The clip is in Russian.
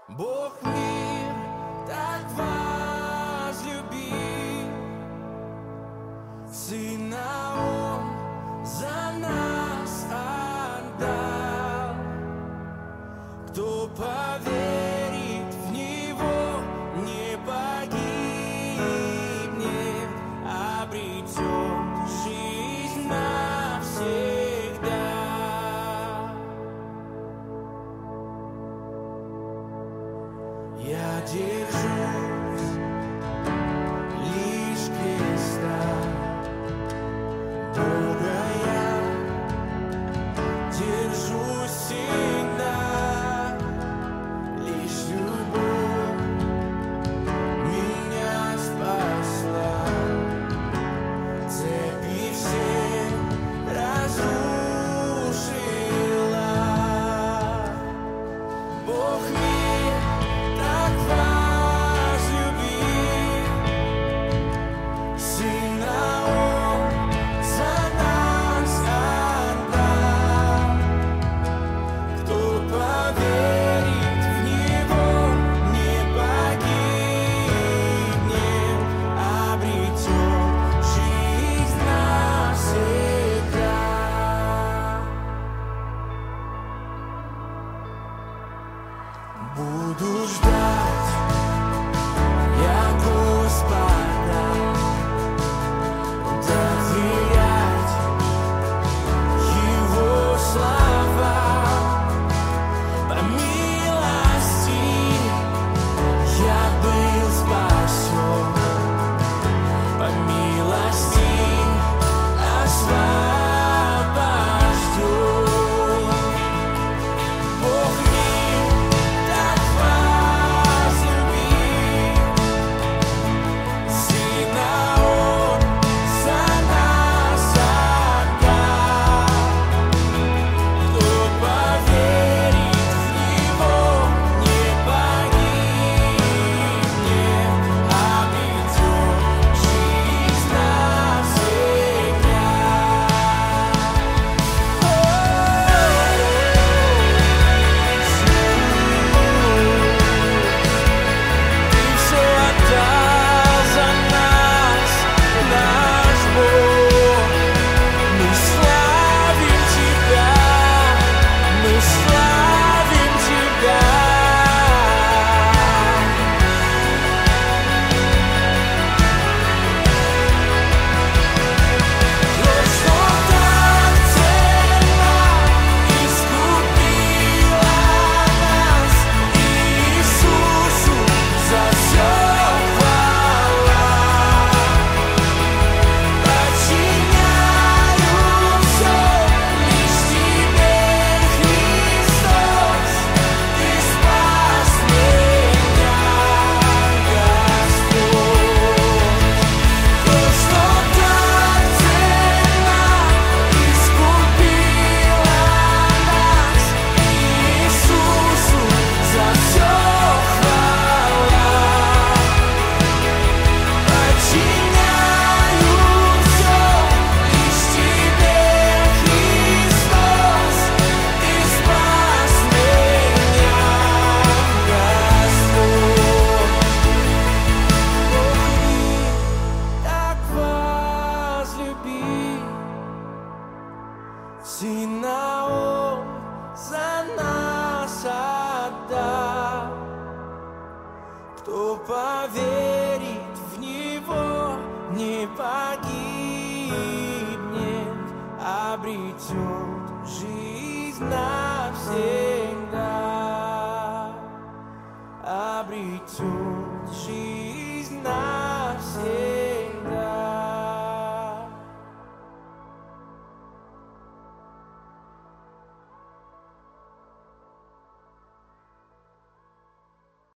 Бог мир так возлюбил, Сына Он за нас отдал. Кто поверит в Него, не погибнет, обретет жизнь навсегда. Я держусь лишь креста Бога, я держусь всегда. Лишь любовь меня спасла, цепи все разрушила. Бог мир так возлюбил, Сына Он за нас отдал. Кто поверит в Него, не погибнет, обретет жизнь навсегда. Буду ждать я Господа, доверять Его слова. По милости я был спасен, по милости освобожден. Бог мир так возлюбил, Сына Он за нас отдал. Кто поверит в Него, не погибнет, обретет жизнь навсегда. Ты все отдал за нас, наш Бог. Мы славим Тебя, мы славим Тебя. Кровь, что так ценна, искупила нас, Иисусу за все хвала. Подчиняю все лишь Тебе, Христос, Ты спас меня, Господь. Кровь, что так ценна, искупила нас, Иисусу за все хвала. Подчиняю все лишь Тебе, Христос, Ты спас меня, Господь. Бог мир так возлюбил, Сына Он за нас отдал. Кто поверит в Него, не погибнет, обретет жизнь навсегда, обретет жизнь.